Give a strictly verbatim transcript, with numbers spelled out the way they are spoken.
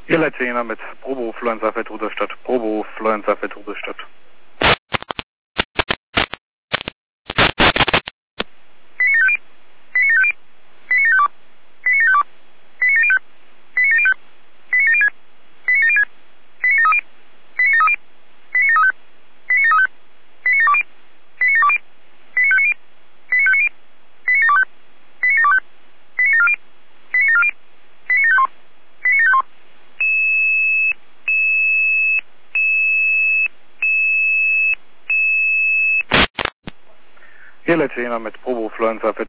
Hier Letziner mit Probo Fluenza Fett Rudolstadt. Probo Fluenza Fett Rudolstadt. Hier Letziner mit Probo Fluenza Fett